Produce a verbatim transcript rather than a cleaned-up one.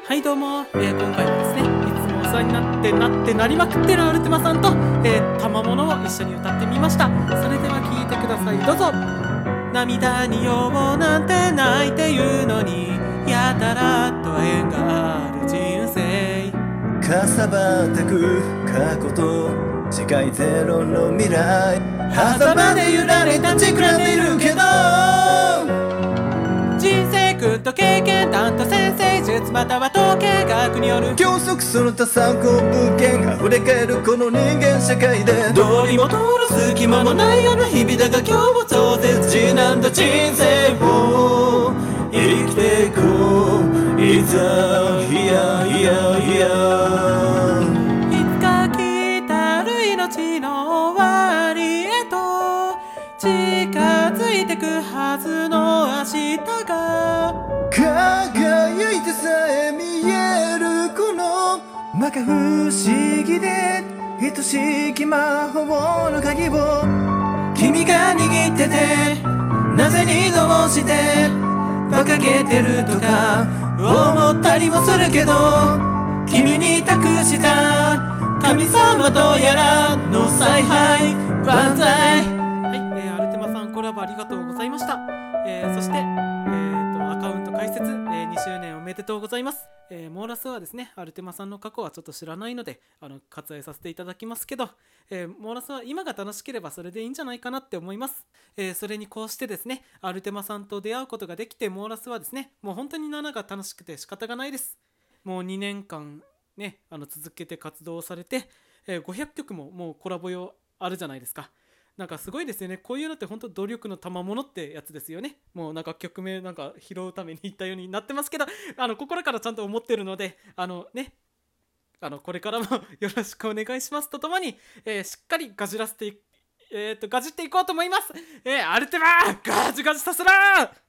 はいどうも、えー今回はですね、いつもお世話になってなってなりまくってるアルテマさんと、えー、賜物を一緒に歌ってみました。それでは聴いてください、どうぞ。涙に酔おうなんて泣いて言うのに、やたらと縁がある人生。 かさばってく過去と世界ゼロの未来、狭間で揺られ立ち比べるけど、 人生訓と経験談と先生術または統計学による教則その他参考文献が溢れ返るこの人間社会で、 道理も通る隙間もないような日々だが、今日も超絶時なんだ人生を生きていこう。いざいやいやいや、 いつか来たる命の終わりへと近づいてくはずの明日が、 輝いてさえ見えるこの摩訶不思議で愛しき魔法の鍵を君が握ってて、なぜにどうして馬鹿げてるとか思ったりもするけど、君に託した神様とやらの采配万歳。はい、えー、アルテマさんコラボありがとうございました。えー、そして、えー、とアカウント開設、えー、にしゅうねんおめでとうございます。えー、モーラスはですね、アルテマさんの過去はちょっと知らないのであの割愛させていただきますけど、えー、モーラスは今が楽しければそれでいいんじゃないかなって思います。えー、それにこうしてですね、アルテマさんと出会うことができて、モーラスはですね、もう本当にななが楽しくて仕方がないです。もうにねんかんね、あの続けて活動されて、えー、ごひゃっきょくももうコラボ用あるじゃないですか。なんかすごいですよね。こういうのって本当努力の賜物ってやつですよね。もうなんか曲名なんか拾うために言ったようになってますけど、あの心からちゃんと思ってるので、あのね、あのこれからもよろしくお願いしますとともに、えーしっかりガジらせていえー、とガジっていこうと思います。えー、アルテマガジガジさせろー。